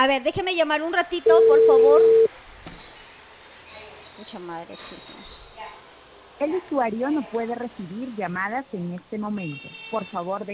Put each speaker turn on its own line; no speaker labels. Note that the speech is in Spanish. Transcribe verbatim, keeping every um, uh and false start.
A ver, déjeme llamar un ratito, por favor. Mucha madrecita.
El usuario no puede recibir llamadas en este momento. Por favor,